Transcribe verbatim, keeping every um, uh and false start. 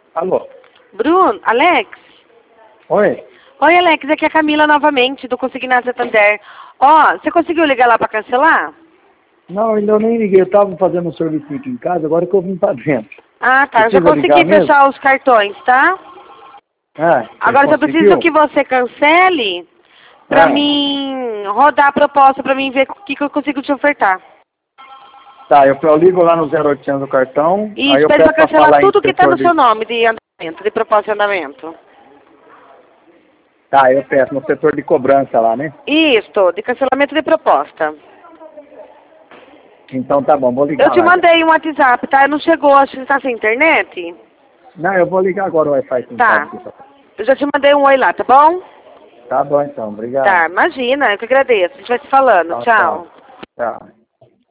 Alô? Bruno, Alex? Oi? Oi, Alex, aqui é a Camila novamente, do Consignado Santander. Ó, você conseguiu ligar lá pra cancelar? Não, ainda nem liguei. Eu tava fazendo um serviço aqui em casa, agora que eu vim pra dentro. Ah, tá. Eu já Precisa consegui ligar fechar os cartões, tá? Ah, você Agora eu só conseguiu? preciso que você cancele pra Ah. mim rodar a proposta, pra mim ver o que, que eu consigo te ofertar. Tá, eu, eu ligo lá no zero oitocentos do cartão, E aí eu pede peço pra pra cancelar falar em tudo que tá setor no de... seu nome de andamento, de proposta de andamento. Tá, eu peço no setor de cobrança lá, né? Isso, de cancelamento de proposta. Então tá bom, vou ligar Eu te lá. já. mandei um WhatsApp, tá? Não chegou, acho que tá sem internet. Não, eu vou ligar agora o Wi-Fi aqui em Tá. casa. aqui. Eu já te mandei um oi lá, tá bom? Tá bom então, obrigado. Tá, imagina, eu que agradeço. A gente vai se falando. Tchau, Tchau. tchau. Tchau.